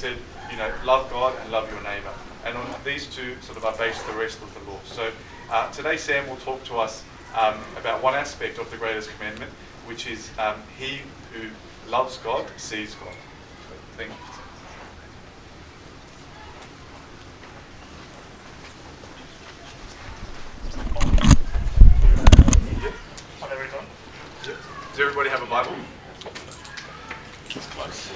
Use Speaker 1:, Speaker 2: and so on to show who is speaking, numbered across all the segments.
Speaker 1: said, love God and love your neighbour. And on these two sort of are based the rest of the law. So today Sam will talk to us about one aspect of the greatest commandment, which is he who loves God sees God. So, thank you. Does everybody have a Bible? It's close.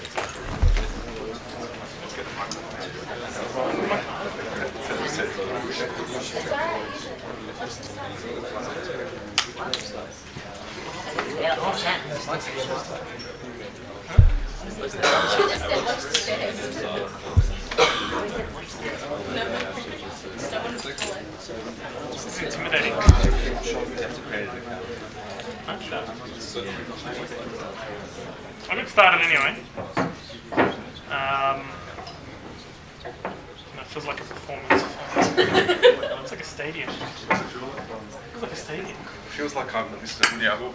Speaker 1: Let's get the microphone.
Speaker 2: It's intimidating. I'll get started anyway. It feels like a performance. It's like a stadium. It feels like a stadium.
Speaker 1: It feels like I'm Mr. Nyahoop.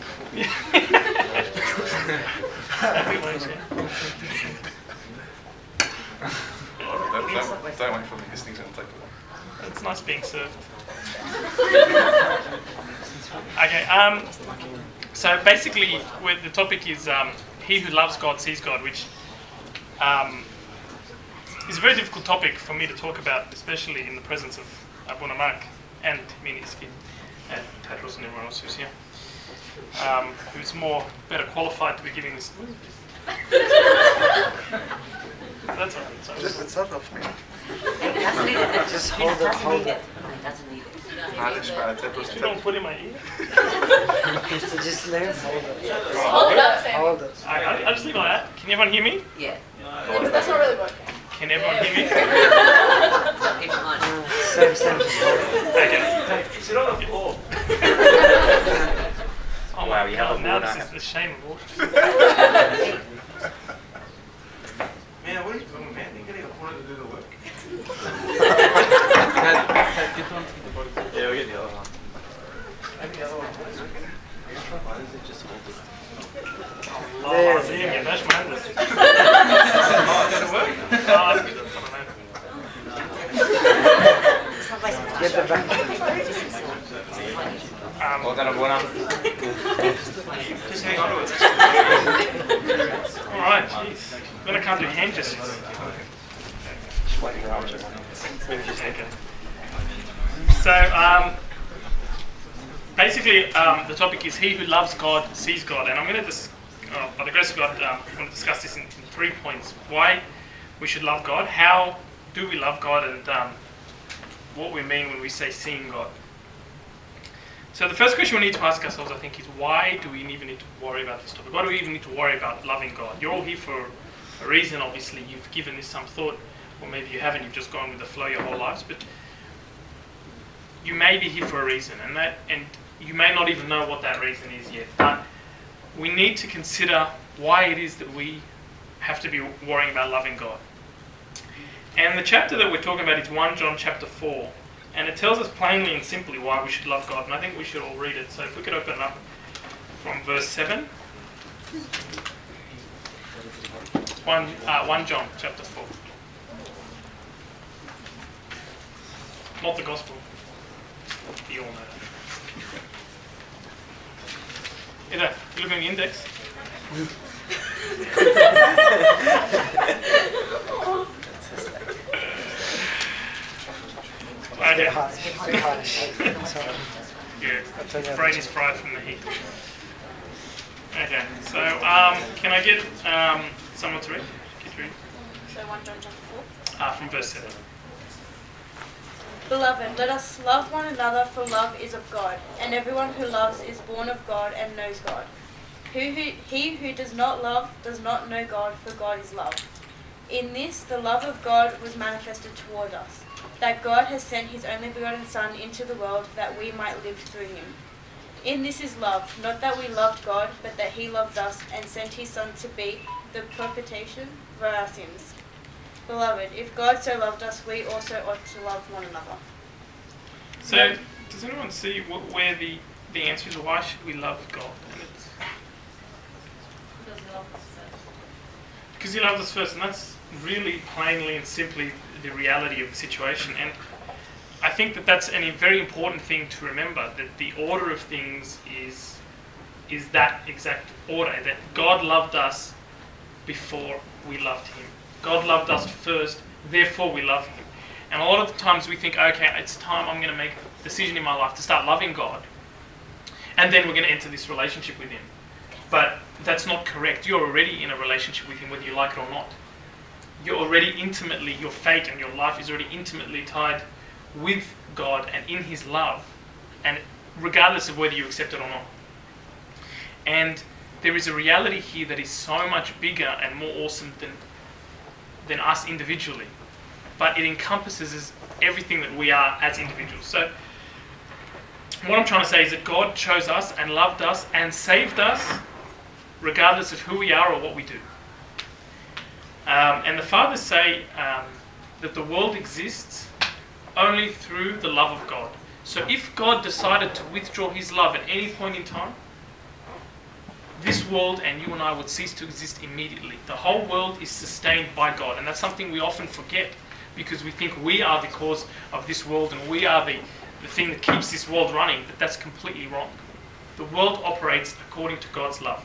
Speaker 1: Don't wait for me. This thing's going to take a while.
Speaker 2: It's nice being served. Okay. So basically, the topic is he who loves God sees God, which is a very difficult topic for me to talk about, especially in the presence of Abuna Mark and Miniski and Tedros and everyone else who's here, who's better qualified to be giving this. That's all right.
Speaker 1: Just it's not off me.
Speaker 3: Doesn't need it.
Speaker 1: Just
Speaker 3: hold it.
Speaker 1: hold
Speaker 3: it. Doesn't need it.
Speaker 2: You don't put in my ear.
Speaker 3: Just learn to hold it.
Speaker 4: Hold it up, Sam.
Speaker 3: Hold it.
Speaker 2: I'll just leave it like that. Can everyone hear me?
Speaker 3: Yeah.
Speaker 4: That's not really working.
Speaker 2: Can everyone hear me?
Speaker 3: Keep it on. Same, just hold it.
Speaker 2: Okay.
Speaker 1: Sit on the floor.
Speaker 2: Oh wow, you have now this is the shame of all.
Speaker 1: Man, what are you doing, man? You're getting a corner to do the work. Yeah, we'll get the other one. And the other one. Why does it just hold it?
Speaker 2: Oh, damn, you mashed my hand. Did it work?
Speaker 3: Get the back.
Speaker 2: Just hang on to it. Alright, jeez. Then I can't do hand gestures. So, basically, the topic is he who loves God sees God. And I'm going to, by the grace of God, I want to discuss this in 3 points. Why we should love God, how do we love God, and what we mean when we say seeing God. So the first question we need to ask ourselves, I think, is why do we even need to worry about this topic? Why do we even need to worry about loving God? You're all here for a reason, obviously. You've given this some thought, or maybe you haven't, you've just gone with the flow your whole lives, but you may be here for a reason, and you may not even know what that reason is yet. But we need to consider why it is that we have to be worrying about loving God. And the chapter that we're talking about is 1 John chapter 4. And it tells us plainly and simply why we should love God. And I think we should all read it. So if we could open it up from verse 7. 1 John chapter 4. Not the gospel. You all know that. You look at the index. Okay. Yeah, brain is fried from the heat. Okay, so can I get someone to read?
Speaker 4: So 1 John chapter 4.
Speaker 2: From verse 7.
Speaker 4: Beloved, let us love one another, for love is of God, and everyone who loves is born of God and knows God. He who does not love does not know God, for God is love. In this, the love of God was manifested toward us, that God has sent his only begotten Son into the world that we might live through him. In this is love, not that we loved God, but that he loved us and sent his Son to be the propitiation for our sins. Beloved, if God so loved us, we also ought to love one another.
Speaker 2: So, does anyone see where the answer is? Why should we love God? Because he loved us first, and that's really plainly and simply the reality of the situation. And I think that that's a very important thing to remember, that the order of things is that exact order, that God loved us before we loved him. God loved us first, therefore we love him. And a lot of the times we think, okay, it's time, I'm going to make a decision in my life to start loving God, and then we're going to enter this relationship with him. But that's not correct. You're already in a relationship with him, whether you like it or not. You're already intimately, your fate and your life is already intimately tied with God and in his love, and regardless of whether you accept it or not. And there is a reality here that is so much bigger and more awesome than us individually, but it encompasses everything that we are as individuals. So what I'm trying to say is that God chose us and loved us and saved us regardless of who we are or what we do. And the fathers say that the world exists only through the love of God. So if God decided to withdraw his love at any point in time, this world and you and I would cease to exist immediately. The whole world is sustained by God, and that's something we often forget because we think we are the cause of this world and we are the thing that keeps this world running, but that's completely wrong. The world operates according to God's love.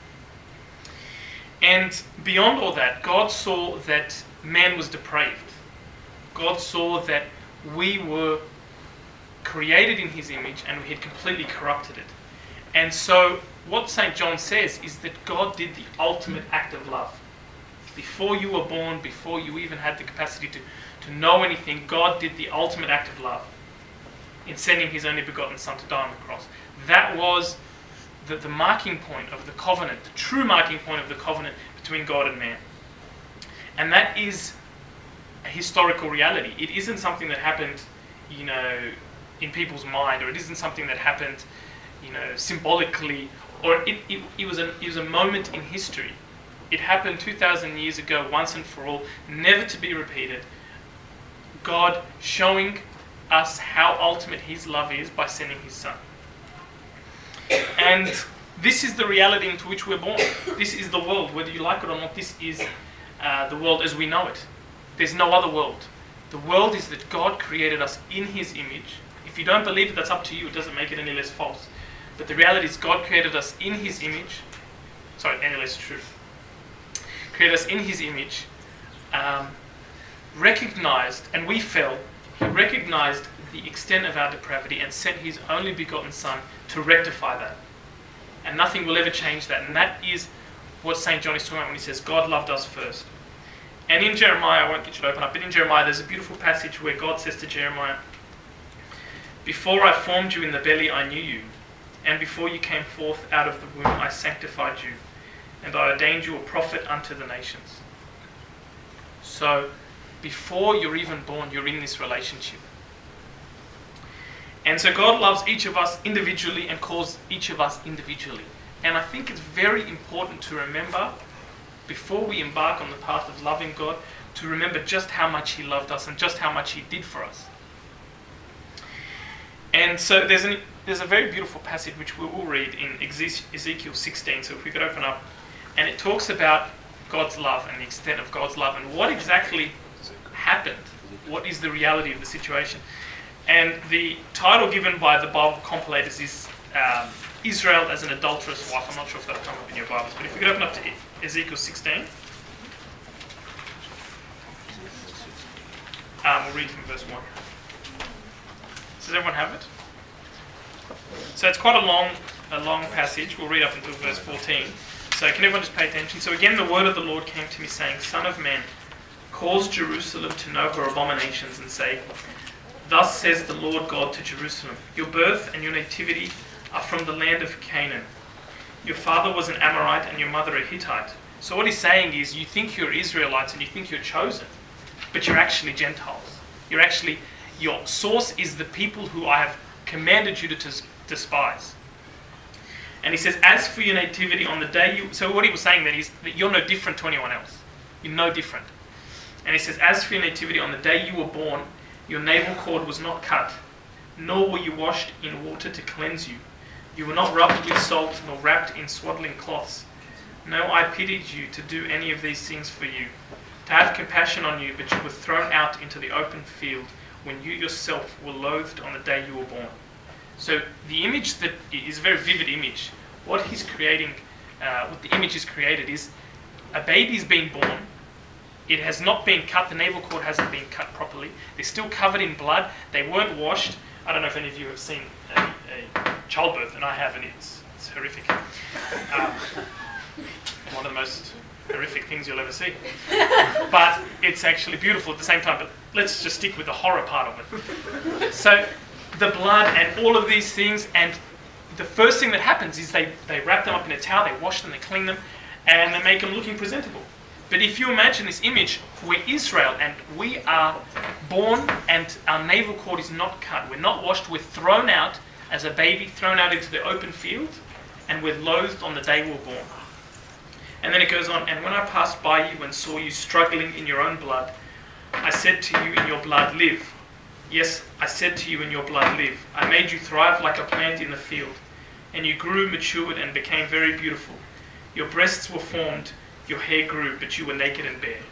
Speaker 2: And beyond all that, God saw that man was depraved. God saw that we were created in his image and we had completely corrupted it. And so what St. John says is that God did the ultimate act of love. Before you were born, before you even had the capacity to know anything, God did the ultimate act of love in sending his only begotten Son to die on the cross. That was the marking point of the covenant, the true marking point of the covenant between God and man. And that is a historical reality. It isn't something that happened, in people's mind, or it isn't something that happened, symbolically, or it was a moment in history. It happened 2,000 years ago, once and for all, never to be repeated. God showing us how ultimate his love is by sending his Son. And this is the reality into which we're born. This is the world, whether you like it or not. This is the world as we know it. There's no other world. The world is that God created us in his image. If you don't believe it, that's up to you. It doesn't make it any less false. But the reality is God created us in his image. Any less true. Created us in his image. Recognized, and we fell. He recognized the extent of our depravity and sent his only begotten Son to rectify that. And nothing will ever change that. And that is what St. John is talking about when he says God loved us first. And in Jeremiah, I won't get you to open up, but in Jeremiah there's a beautiful passage where God says to Jeremiah, "Before I formed you in the belly I knew you, and before you came forth out of the womb I sanctified you, and I ordained you a prophet unto the nations." So, before you're even born, you're in this relationship. And so God loves each of us individually and calls each of us individually. And I think it's very important to remember, before we embark on the path of loving God, to remember just how much he loved us and just how much he did for us. And so there's a very beautiful passage which we will read in Ezekiel 16. So if we could open up, and it talks about God's love and the extent of God's love and what exactly happened. What is the reality of the situation? And the title given by the Bible compilators is Israel as an adulterous wife. I'm not sure if that'll come up in your Bibles, but if we could open up to Ezekiel 16. We'll read from verse 1. Does everyone have it? So it's quite a long passage. We'll read up until verse 14. So can everyone just pay attention? So again, the word of the Lord came to me, saying, "Son of man, cause Jerusalem to know her abominations, and say, Thus says the Lord God to Jerusalem, your birth and your nativity are from the land of Canaan. Your father was an Amorite and your mother a Hittite." So what he's saying is, you think you're Israelites and you think you're chosen, but you're actually Gentiles. Your source is the people who I have commanded you to despise. And he says, as for your nativity on the day you... So what he was saying then is that you're no different to anyone else. You're no different. And he says, as for your nativity on the day you were born, your navel cord was not cut, nor were you washed in water to cleanse you. You were not rubbed with salt, nor wrapped in swaddling cloths. No, I pitied you to do any of these things for you, to have compassion on you, but you were thrown out into the open field when you yourself were loathed on the day you were born. So the image that is a very vivid image. What he's creating, what the image is created is a baby's been born. It has not been cut. The navel cord hasn't been cut properly. They're still covered in blood. They weren't washed. I don't know if any of you have seen a childbirth, and I have, and it's horrific. One of the most horrific things you'll ever see. But it's actually beautiful at the same time. But let's just stick with the horror part of it. So the blood and all of these things, and the first thing that happens is they wrap them up in a towel, they wash them, they clean them, and they make them looking presentable. But if you imagine this image, we're Israel and we are born and our navel cord is not cut. We're not washed, we're thrown out as a baby, thrown out into the open field, and we're loathed on the day we were born. And then it goes on, and when I passed by you and saw you struggling in your own blood, I said to you, in your blood live. Yes, I said to you, in your blood live. I made you thrive like a plant in the field, and you grew, matured, and became very beautiful. Your breasts were formed, your hair grew, but you were naked and bare.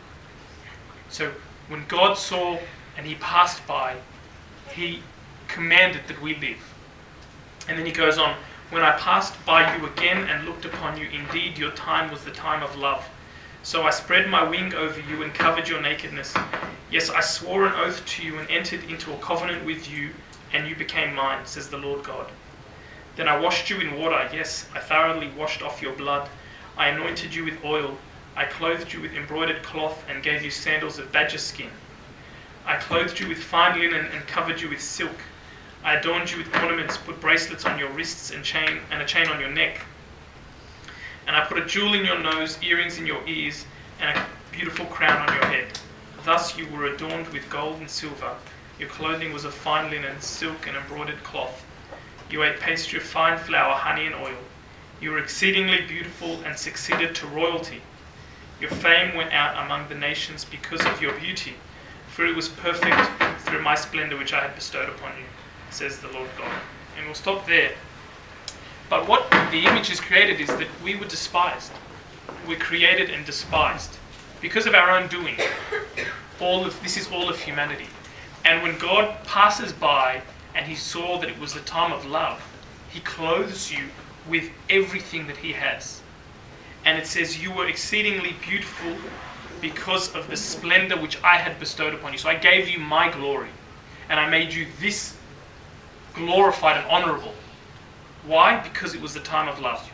Speaker 2: So when God saw and he passed by, he commanded that we live. And then he goes on, when I passed by you again and looked upon you, indeed your time was the time of love. So I spread my wing over you and covered your nakedness. Yes, I swore an oath to you and entered into a covenant with you, and you became mine, says the Lord God. Then I washed you in water. Yes, I thoroughly washed off your blood. I anointed you with oil. I clothed you with embroidered cloth and gave you sandals of badger skin. I clothed you with fine linen and covered you with silk. I adorned you with ornaments, put bracelets on your wrists and a chain on your neck. And I put a jewel in your nose, earrings in your ears, and a beautiful crown on your head. Thus you were adorned with gold and silver. Your clothing was of fine linen, silk, and embroidered cloth. You ate pastry of fine flour, honey, and oil. You were exceedingly beautiful and succeeded to royalty. Your fame went out among the nations because of your beauty, for it was perfect through my splendor which I had bestowed upon you, says the Lord God. And we'll stop there. But what the image is created is that we were despised. We're created and despised because of our own doing. This is all of humanity. And when God passes by and he saw that it was the time of love, he clothes you with everything that he has. And it says you were exceedingly beautiful because of the splendor which I had bestowed upon you. So I gave you my glory, and I made you this glorified and honorable. Why? Because it was the time of love.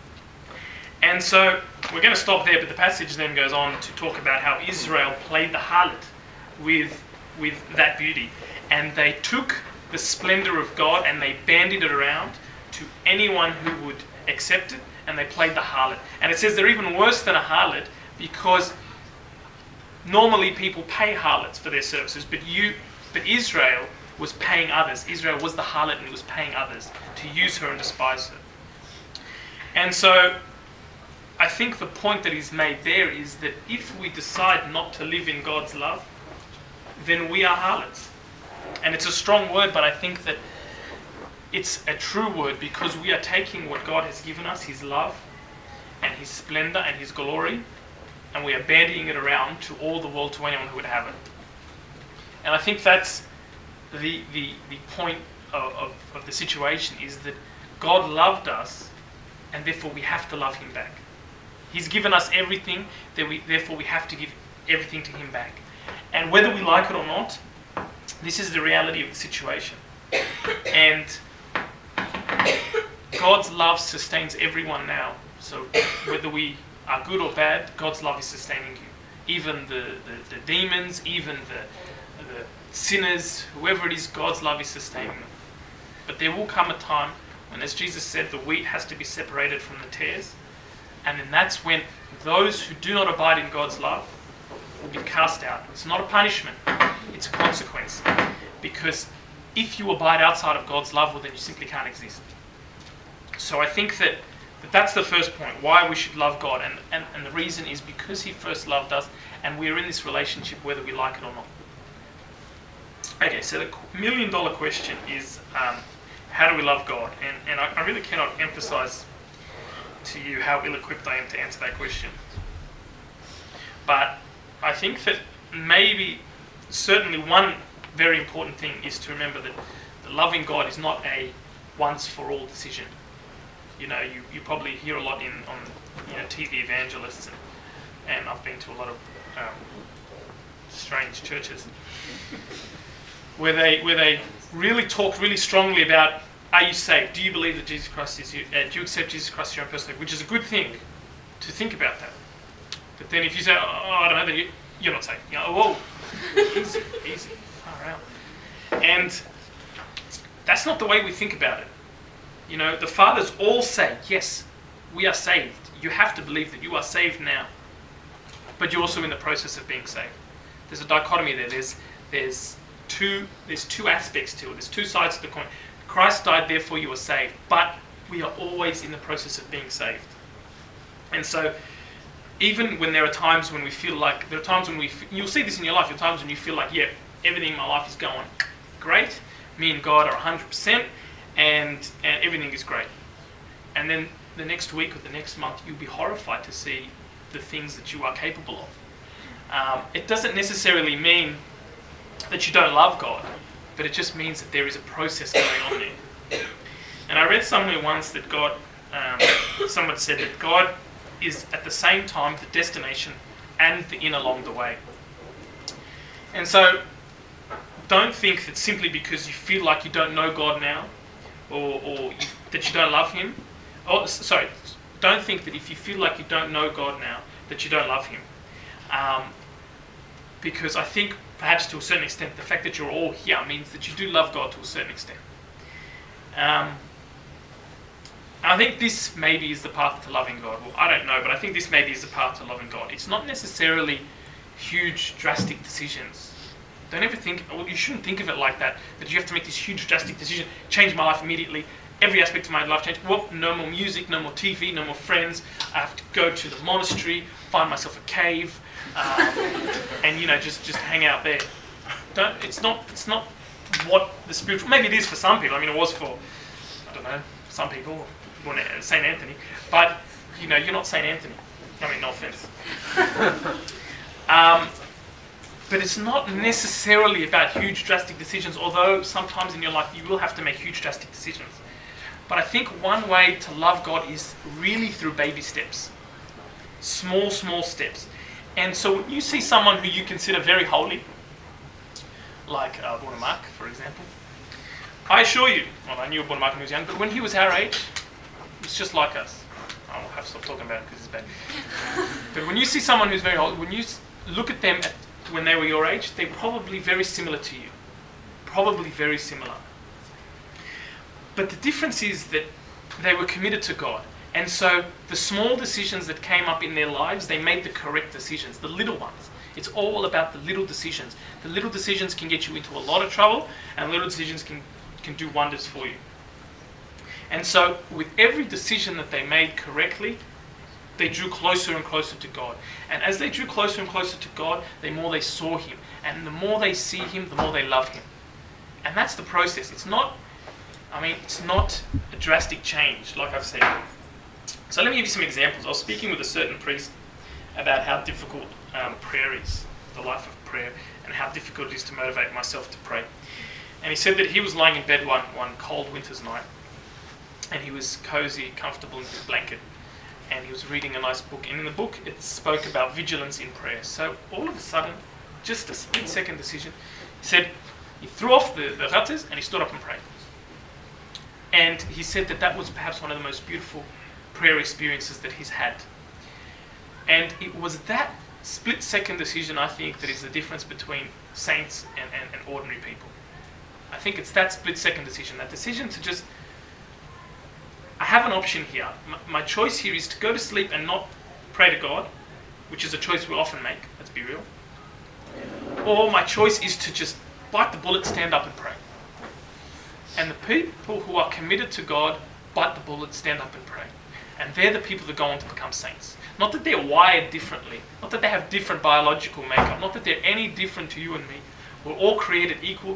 Speaker 2: And so we're going to stop there, but the passage then goes on to talk about how Israel played the harlot with that beauty. And they took the splendor of God and they bandied it around to anyone who would accept it, and they played the harlot. And it says they're even worse than a harlot because normally people pay harlots for their services, but Israel was paying others. Israel was the harlot and it was paying others to use her and despise her. And so I think the point that is made there is that if we decide not to live in God's love, then we are harlots. And it's a strong word, but I think that it's a true word because we are taking what God has given us, his love and his splendor and his glory, and we are bandying it around to all the world, to anyone who would have it. And I think that's the point of the situation, is that God loved us and therefore we have to love him back. He's given us everything, therefore we have to give everything to him back. And whether we like it or not, this is the reality of the situation. And God's love sustains everyone now. So whether we are good or bad, God's love is sustaining you. Even the demons, even the sinners, whoever it is, God's love is sustaining them. But there will come a time when, as Jesus said, the wheat has to be separated from the tares. And then that's when those who do not abide in God's love will be cast out. It's not a punishment, it's a consequence. Because if you abide outside of God's love, well, then you simply can't exist. So I think that that's the first point, why we should love God. And the reason is because he first loved us, and we're in this relationship whether we like it or not. Okay, so the $1 million question is, how do we love God? And I really cannot emphasize to you how ill-equipped I am to answer that question. But I think that maybe, certainly one very important thing is to remember that loving God is not a once-for-all decision. You know, you probably hear a lot on TV evangelists, and I've been to a lot of strange churches where they really talk really strongly about, are you saved? Do you believe that Jesus Christ is you? Do you accept Jesus Christ as your own personal life? Which is a good thing to think about that. But then if you say, I don't know, then you're not saved. You know, whoa, easy, far out. And that's not the way we think about it. You know, the fathers all say, yes, we are saved. You have to believe that you are saved now. But you're also in the process of being saved. There's a dichotomy there. There's two aspects to it. There's two sides to the coin. Christ died, therefore you are saved. But we are always in the process of being saved. And so, even when there are times when we feel like, you'll see this in your life, there are times when you feel like, yeah, everything in my life is going great. Me and God are 100%, and everything is great. And then the next week or the next month, you'll be horrified to see the things that you are capable of. It doesn't necessarily mean that you don't love God, but it just means that there is a process going on there. And I read somewhere once that someone said that God is at the same time the destination and the inn along the way. And so, don't think that simply because you feel like you don't know God now, or that you don't love Him, don't think that if you feel like you don't know God now, that you don't love Him. Because I think perhaps to a certain extent, the fact that you're all here means that you do love God to a certain extent. I think this maybe is the path to loving God. Well, I don't know, but I think this maybe is the path to loving God. It's not necessarily huge, drastic decisions. Don't ever think, well, you shouldn't think of it like that you have to make this huge, drastic decision, change my life immediately, every aspect of my life change. Well, no more music, no more TV, no more friends. I have to go to the monastery, find myself a cave, and just hang out there. It's not what the spiritual. Maybe it is for some people. I mean, it was for, I don't know, some people. Saint Anthony, but you're not Saint Anthony. I mean, no offense. But it's not necessarily about huge, drastic decisions, although sometimes in your life you will have to make huge, drastic decisions. But I think one way to love God is really through baby steps. Small steps. And so when you see someone who you consider very holy, like Borna Mark, for example, I assure you, well, I knew Borna Mark when he was young, but when he was our age, he was just like us. I'll have to stop talking about it because it's bad. But when you see someone who's very old, when you look at them when they were your age, they're probably very similar to you. Probably very similar. But the difference is that they were committed to God. And so the small decisions that came up in their lives, they made the correct decisions, the little ones. It's all about the little decisions. The little decisions can get you into a lot of trouble, and little decisions can do wonders for you. And so with every decision that they made correctly, they drew closer and closer to God. And as they drew closer and closer to God, the more they saw Him. And the more they see Him, the more they love Him. And that's the process. It's not a drastic change, like I've said. So let me give you some examples. I was speaking with a certain priest about how difficult prayer is, the life of prayer, and how difficult it is to motivate myself to pray. And he said that he was lying in bed one cold winter's night, and he was cozy, comfortable in his blanket, and he was reading a nice book. And in the book, it spoke about vigilance in prayer. So all of a sudden, just a split-second decision, he said he threw off the ratters and he stood up and prayed. And he said that was perhaps one of the most beautiful prayer experiences that he's had. And it was that split-second decision, I think, that is the difference between saints and ordinary people. I think it's that split-second decision, that decision to just, I have an option here. My choice here is to go to sleep and not pray to God, which is a choice we often make, let's be real. Or my choice is to just bite the bullet, stand up and pray. And the people who are committed to God bite the bullet, stand up and pray. And they're the people that go on to become saints. Not that they're wired differently, not that they have different biological makeup, not that they're any different to you and me. We're all created equal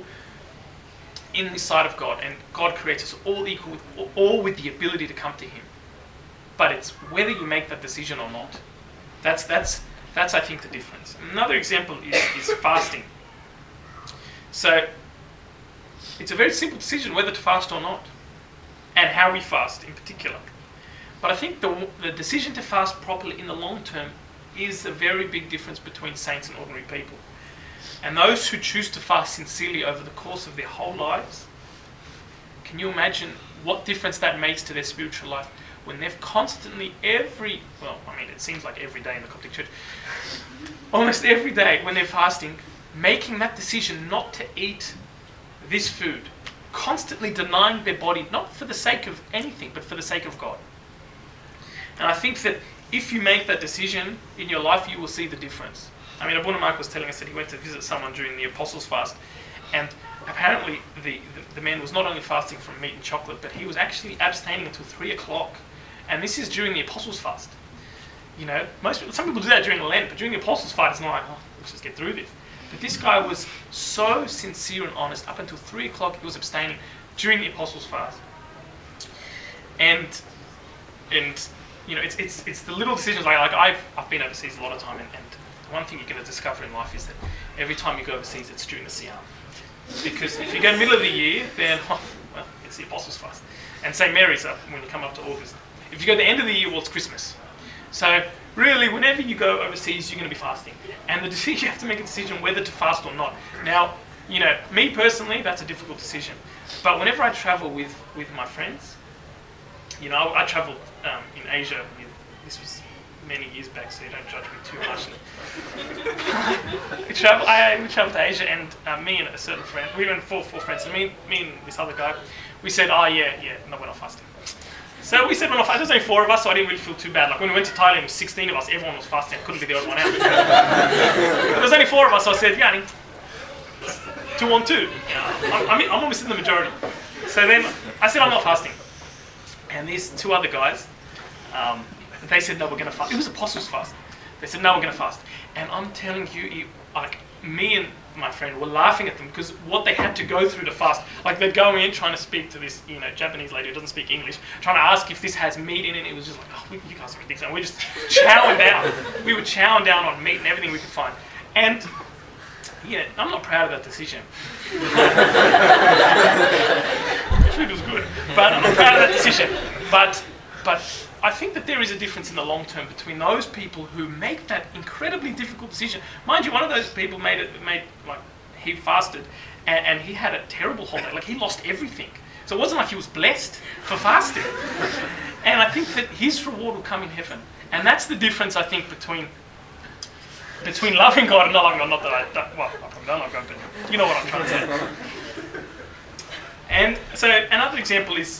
Speaker 2: in the sight of God, and God creates us all equal, all with the ability to come to Him. but it's whether you make that decision or not. That's I think the difference. Another example is fasting. So it's a very simple decision whether to fast or not, and how we fast in particular. But I think the decision to fast properly in the long term is a very big difference between saints and ordinary people. And those who choose to fast sincerely over the course of their whole lives, can you imagine what difference that makes to their spiritual life when they've constantly it seems like every day in the Coptic Church, almost every day when they're fasting, making that decision not to eat this food, constantly denying their body, not for the sake of anything, but for the sake of God. And I think that if you make that decision in your life, you will see the difference. I mean, Abuna Mark was telling us that he went to visit someone during the Apostles' Fast, and apparently the man was not only fasting from meat and chocolate, but he was actually abstaining until 3 o'clock. And this is during the Apostles' Fast. You know, some people do that during Lent, but during the Apostles' Fast, it's not like, let's just get through this. But this guy was so sincere and honest. Up until 3 o'clock, he was abstaining during the Apostles' Fast. And you know, it's the little decisions. Like I've been overseas a lot of time, and one thing you're going to discover in life is that every time you go overseas, it's during the Siyam. Because if you go middle of the year, then it's the Apostles' Fast, and St. Mary's up when you come up to August. If you go the end of the year, well, it's Christmas. So really, whenever you go overseas, you're going to be fasting, and you have to make a decision whether to fast or not. Now, you know, me personally, that's a difficult decision. But whenever I travel with my friends, you know, I travelled in Asia. This was many years back, so you don't judge me too harshly. We travelled to Asia, and me and a certain friend, we went four friends, and me and this other guy, we said, no, we're not fasting. So we said we're not fasting. There's only 4 of us, so I didn't really feel too bad. Like when we went to Thailand, it was 16 of us, everyone was fasting. I couldn't be the odd one out. There's only 4 of us, so I said, 2 on 2. I'm almost in the majority. So then I said, I'm not fasting. And these 2 other guys, they said, no, we're going to fast. It was Apostles' Fast. They said, no, we're going to fast. And I'm telling you, like, me and my friend were laughing at them because what they had to go through to fast. Like, they'd go in trying to speak to this, Japanese lady who doesn't speak English, trying to ask if this has meat in it. It was just like, you guys are ridiculous. And we're just chowing down. We were chowing down on meat and everything we could find. And, I'm not proud of that decision. The food was good, but I'm not proud of that decision. But I think that there is a difference in the long term between those people who make that incredibly difficult decision. Mind you, one of those people he fasted and he had a terrible holiday. Like, he lost everything. So it wasn't like he was blessed for fasting. And I think that his reward will come in heaven. And that's the difference, I think, between loving God and not loving God. Not that I probably don't love God, but you know what I'm trying to say. And so another example is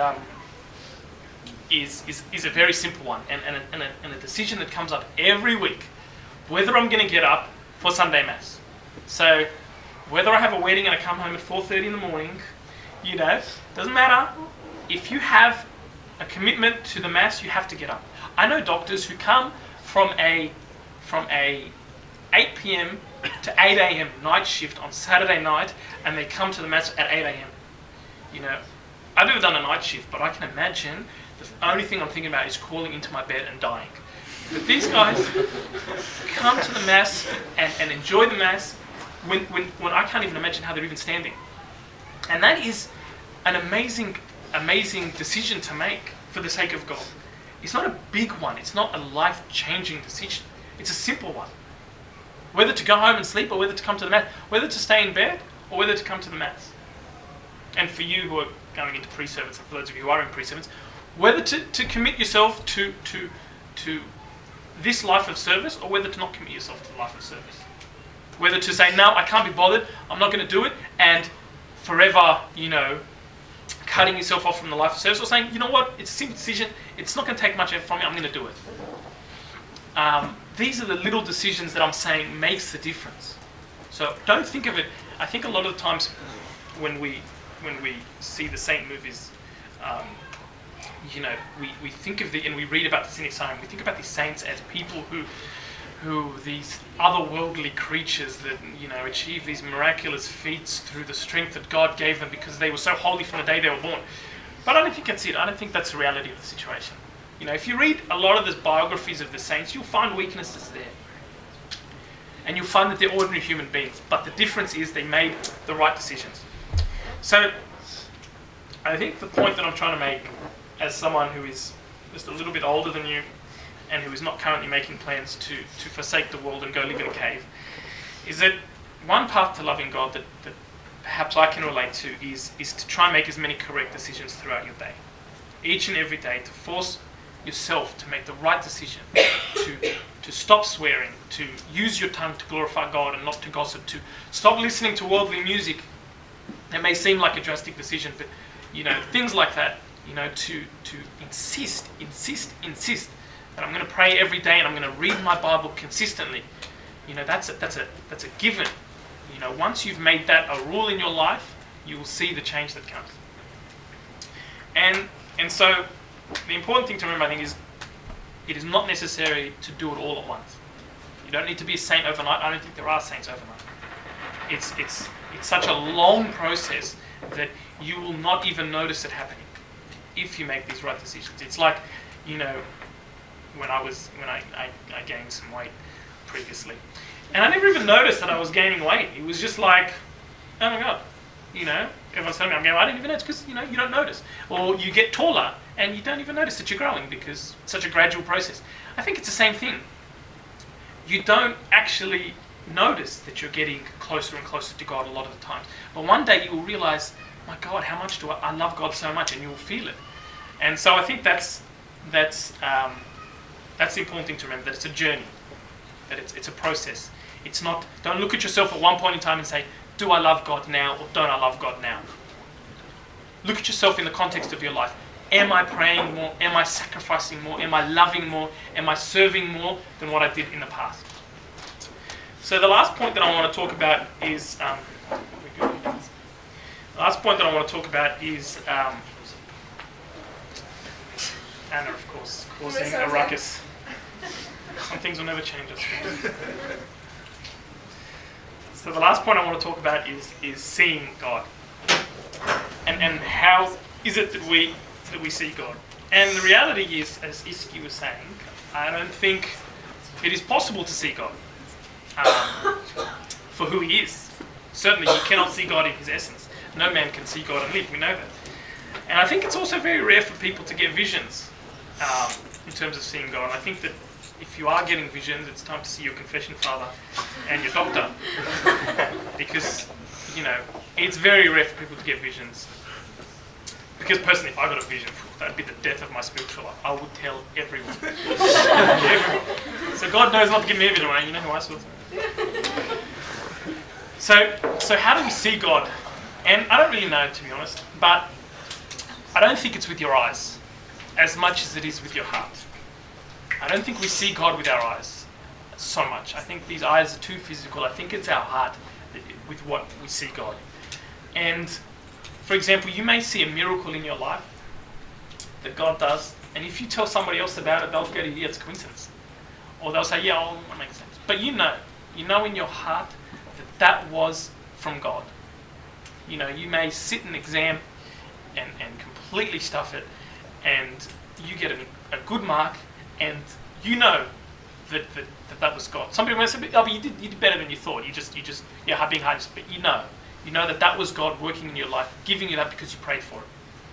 Speaker 2: a very simple one, and a decision that comes up every week, whether I'm going to get up for Sunday Mass. So whether I have a wedding and I come home at 4:30 in the morning, doesn't matter. If you have a commitment to the Mass, you have to get up. I know doctors who come from a 8 p.m. to 8 a.m. night shift on Saturday night, and they come to the Mass at 8 a.m. I've never done a night shift, but I can imagine the only thing I'm thinking about is crawling into my bed and dying. But these guys come to the Mass and enjoy the Mass when I can't even imagine how they're even standing. And that is an amazing decision to make for the sake of God. It's not a big one. It's not a life-changing decision. It's a simple one. Whether to go home and sleep or whether to come to the Mass, whether to stay in bed or whether to come to the Mass. And for you who are going into pre-service, and for those of you who are in pre-service, whether to commit yourself to this life of service or whether to not commit yourself to the life of service. Whether to say, no, I can't be bothered, I'm not going to do it, and forever, cutting yourself off from the life of service, or saying, you know what, it's a simple decision, it's not going to take much effort from me, I'm going to do it. These are the little decisions that I'm saying makes the difference. So don't think of it. I think a lot of the times when we see the saint movies, we think of and we read about the Cynic Psalm, we think about these saints as people who these otherworldly creatures that, achieve these miraculous feats through the strength that God gave them because they were so holy from the day they were born. But I don't think that's it. I don't think that's the reality of the situation. You know, if you read a lot of the biographies of the saints, you'll find weaknesses there. And you'll find that they're ordinary human beings. But the difference is they made the right decisions. So, I think the point that I'm trying to make, as someone who is just a little bit older than you, and who is not currently making plans to forsake the world and go live in a cave, is that one path to loving God that perhaps I can relate to is to try and make as many correct decisions throughout your day. Each and every day, to force yourself to make the right decision, to stop swearing, to use your tongue to glorify God and not to gossip, to stop listening to worldly music. It may seem like a drastic decision, but you know, things like that, you know, to insist that I'm going to pray every day and I'm going to read my Bible consistently. You know, that's a given. You know, once you've made that a rule in your life, you will see the change that comes. And so the important thing to remember, I think, is it is not necessary to do it all at once. You don't need to be a saint overnight. I don't think there are saints overnight. It's such a long process that you will not even notice it happening if you make these right decisions. It's like, you know, when I gained some weight previously, and I never even noticed that I was gaining weight. It was just like, oh my God, you know, everyone's telling me I'm gaining weight. I didn't even notice because, you know, you don't notice. Or you get taller and you don't even notice that you're growing because it's such a gradual process. I think it's the same thing. You don't actually notice that you're getting closer and closer to God a lot of the times. But one day you will realize, my God, how much do I love God so much, and you will feel it. And so I think that's the important thing to remember, that it's a journey, that it's a process. It's not, don't look at yourself at one point in time and say, do I love God now or don't I love God now? Look at yourself in the context of your life. Am I praying more? Am I sacrificing more? Am I loving more? Am I serving more than what I did in the past? So the last point that I want to talk about is Anna, of course, causing a ruckus. Some things will never change us. So the last point I want to talk about is seeing God, and how is it that we see God. And the reality is, as Iski was saying, I don't think it is possible to see God for who He is. Certainly, you cannot see God in His essence. No man can see God and live. We know that. And I think it's also very rare for people to get visions in terms of seeing God. And I think that if you are getting visions, it's time to see your confession father and your doctor. Because, you know, it's very rare for people to get visions. Because personally, if I got a vision, that'd be the death of my spiritual life. I would tell everyone. Everyone. So God knows not to give me a vision, right? You know who I saw. So how do we see God? And I don't really know, to be honest, but I don't think it's with your eyes as much as it is with your heart. I don't think we see God with our eyes so much. I think these eyes are too physical. I think it's our heart with what we see God. And, for example, you may see a miracle in your life that God does, and if you tell somebody else about it, they'll go, yeah, it's coincidence. Or they'll say, yeah, oh, that makes sense. But you know in your heart that was from God. You know, you may sit an exam and completely stuff it, and you get a good mark, and you know that was God. Somebody might say, oh, but you did better than you thought. You're being hard, but you know that was God working in your life, giving you that because you prayed for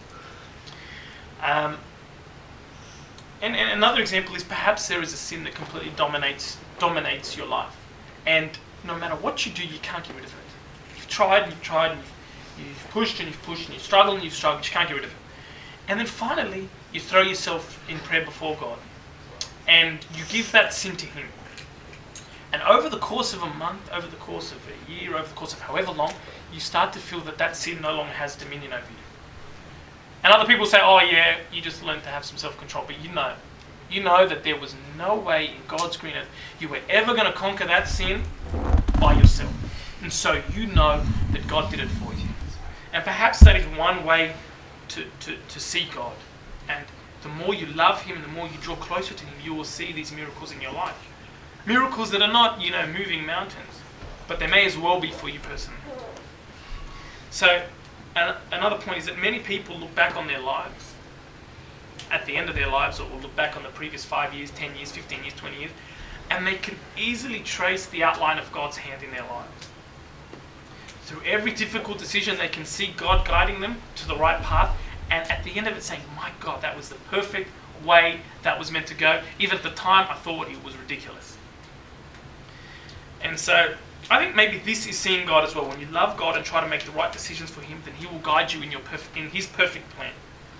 Speaker 2: it. And another example is perhaps there is a sin that completely dominates your life, and no matter what you do, you can't get rid of it. You've tried and you've tried, and you've pushed and you've pushed, and you've struggled and you've struggled, you can't get rid of it. And then finally, you throw yourself in prayer before God, and you give that sin to Him. And over the course of a month, over the course of a year, over the course of however long, you start to feel that sin no longer has dominion over you. And other people say, oh yeah, you just learned to have some self-control. But you know that there was no way in God's green earth you were ever going to conquer that sin by yourself. And so you know that God did it for you. And perhaps that is one way to see God. And the more you love Him, the more you draw closer to Him, you will see these miracles in your life. Miracles that are not, moving mountains, but they may as well be for you personally. So, another point is that many people look back on their lives at the end of their lives, or will look back on the previous 5 years, 10 years, 15 years, 20 years, and they can easily trace the outline of God's hand in their lives. Through every difficult decision, they can see God guiding them to the right path, and at the end of it saying, my God, that was the perfect way that was meant to go. Even at the time, I thought it was ridiculous. And so, I think maybe this is seeing God as well. When you love God and try to make the right decisions for Him, then He will guide you in His perfect plan.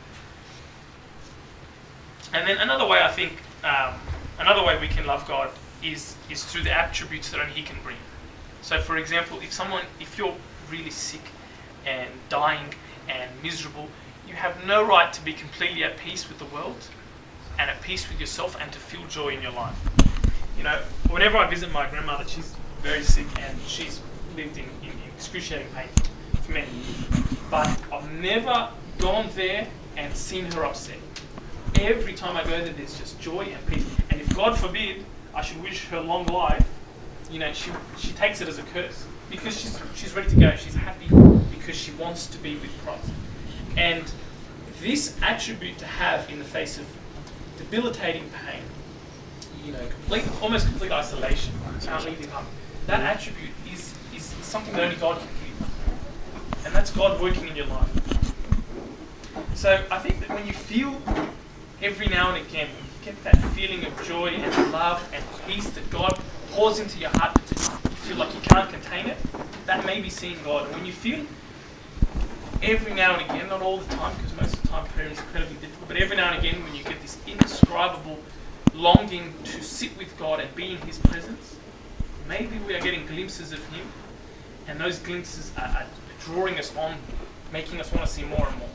Speaker 2: And then another way, I think, another way we can love God is through the attributes that only He can bring. So, for example, if you're really sick and dying and miserable, you have no right to be completely at peace with the world and at peace with yourself and to feel joy in your life. You know, whenever I visit my grandmother, she's very sick and she's lived in excruciating pain for many years. But I've never gone there and seen her upset. Every time I go there, there's just joy and peace. And if God forbid I should wish her long life, you know, she takes it as a curse because she's ready to go. She's happy because she wants to be with Christ. And this attribute to have in the face of debilitating pain, you know, almost complete isolation, can't leave him up. That attribute is something that only God can give. And that's God working in your life. So I think that when you feel every now and again, when you get that feeling of joy and love and peace that God pours into your heart, that you feel like you can't contain it, that may be seeing God. And when you feel every now and again, not all the time, because most of the time prayer is incredibly difficult, but every now and again when you get this indescribable longing to sit with God and be in His presence, maybe we are getting glimpses of Him, and those glimpses are drawing us on, making us want to see more and more.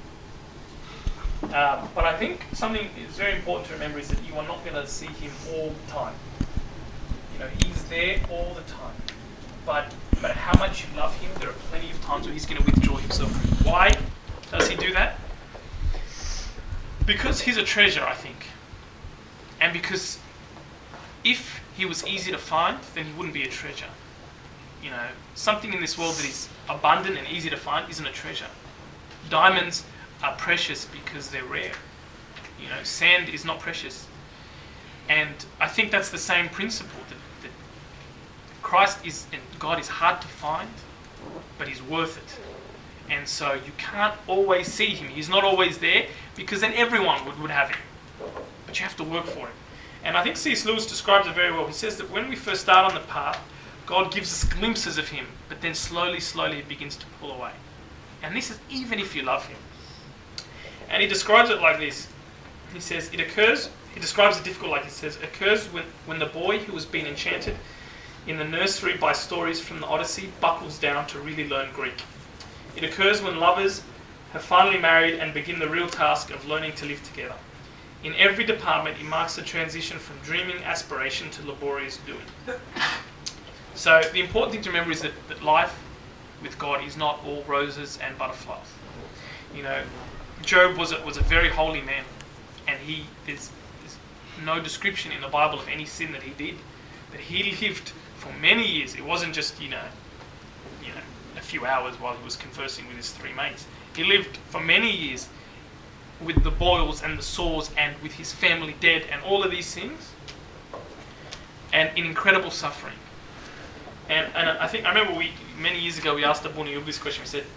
Speaker 2: But I think something is very important to remember is that you are not going to see Him all the time. You know, He's there all the time. But no matter how much you love Him, there are plenty of times where He's going to withdraw Himself. Why does He do that? Because He's a treasure, I think. And because if He was easy to find, then He wouldn't be a treasure. You know, something in this world that is abundant and easy to find isn't a treasure. Diamonds are precious because they're rare. You know, sand is not precious. And I think that's the same principle, that Christ and God is hard to find, but He's worth it. And so you can't always see Him. He's not always there, because then everyone would have Him. But you have to work for Him. And I think C.S. Lewis describes it very well. He says that when we first start on the path, God gives us glimpses of Him, but then slowly it begins to pull away. And this is even if you love Him. And he describes it like this. He says, he describes it difficult like he says, occurs when the boy who has been enchanted in the nursery by stories from the Odyssey buckles down to really learn Greek. It occurs when lovers have finally married and begin the real task of learning to live together. In every department, it marks the transition from dreaming aspiration to laborious doing. So the important thing to remember is that life with God is not all roses and butterflies. You know, Job was a very holy man, and there's no description in the Bible of any sin that he did, but he lived for many years. It wasn't just a few hours while he was conversing with his three mates. He lived for many years with the boils and the sores and with his family dead and all of these things, and in incredible suffering. And I remember many years ago we asked Abuna Yub this question. We said,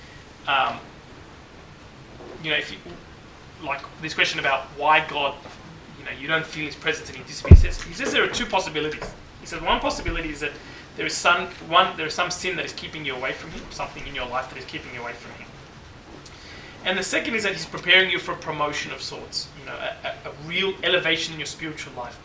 Speaker 2: if you, like this question about why God, you don't feel His presence and He disappears. He says there are two possibilities. He says one possibility is that there is some sin that is keeping you away from Him, something in your life that is keeping you away from Him. And the second is that He's preparing you for a promotion of sorts, a real elevation in your spiritual life,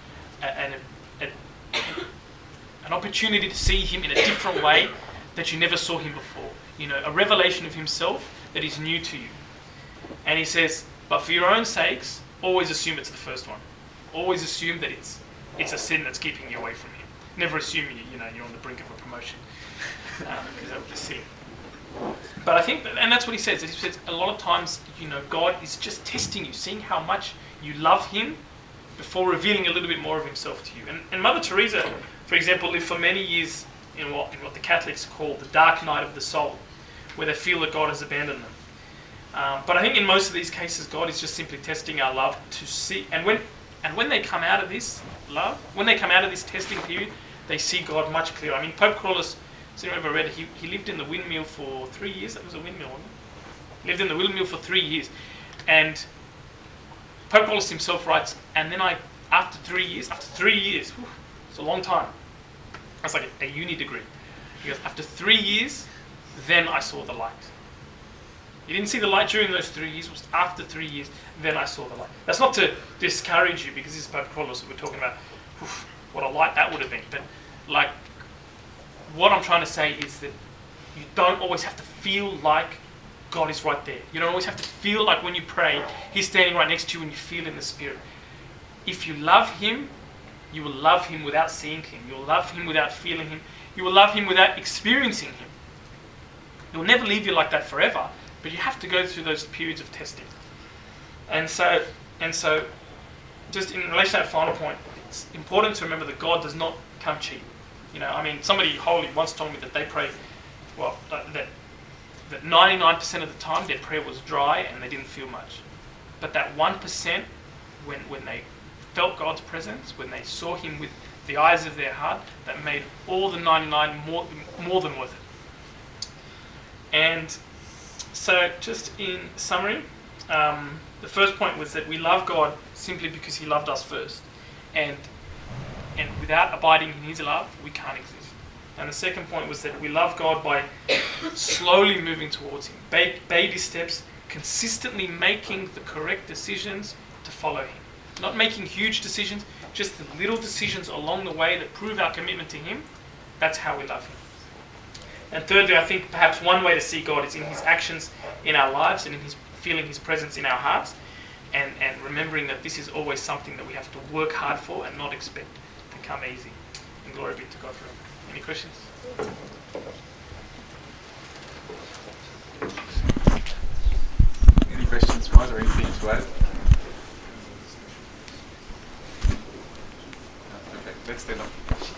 Speaker 2: an opportunity to see Him in a different way that you never saw Him before. A revelation of Himself that is new to you. And He says, but for your own sakes, always assume it's the first one. Always assume that it's a sin that's keeping you away from Him. Never assume you're on the brink of a promotion, because that would be sin. But I think, and that's what He says. He says a lot of times, God is just testing you, seeing how much you love Him before revealing a little bit more of Himself to you. And Mother Teresa, for example, lived for many years in what the Catholics call the dark night of the soul, where they feel that God has abandoned them. But I think in most of these cases, God is just simply testing our love to see. And when they come out of this love, when they come out of this testing period, they see God much clearer. I mean, Pope Carolus, has anyone ever read it? He lived in the windmill for 3 years. That was a windmill, wasn't it? He lived in the windmill for 3 years. And Pope Carolus himself writes, and then after 3 years, whew, it's a long time. That's like a uni degree. He goes, after 3 years, then I saw the light. You didn't see the light during those 3 years. It was after 3 years, then I saw the light. That's not to discourage you, because this is Pope Carolus that we're talking about. Oof, what a light that would have been. But like, what I'm trying to say is that you don't always have to feel like God is right there. You don't always have to feel like when you pray, He's standing right next to you and you feel in the Spirit. If you love Him, you will love Him without seeing Him. You will love Him without feeling Him. You will love Him without experiencing Him. He will never leave you like that forever, but you have to go through those periods of testing. And so, just in relation to that final point, it's important to remember that God does not come cheap. You know, I mean, somebody holy once told me that they pray, well, that 99% of the time their prayer was dry and they didn't feel much. But that 1%, when they felt God's presence, when they saw Him with the eyes of their heart, that made all the 99 more than worth it. And so, just in summary, the first point was that we love God simply because He loved us first. And without abiding in His love, we can't exist. And the second point was that we love God by slowly moving towards Him. Baby steps, consistently making the correct decisions to follow Him. Not making huge decisions, just the little decisions along the way that prove our commitment to Him. That's how we love Him. And thirdly, I think perhaps one way to see God is in His actions in our lives and in feeling His presence in our hearts, and remembering that this is always something that we have to work hard for and not expect to come easy. And glory be to God for it. Any questions?
Speaker 1: Any questions, guys, or anything to add? Okay, let's stand up.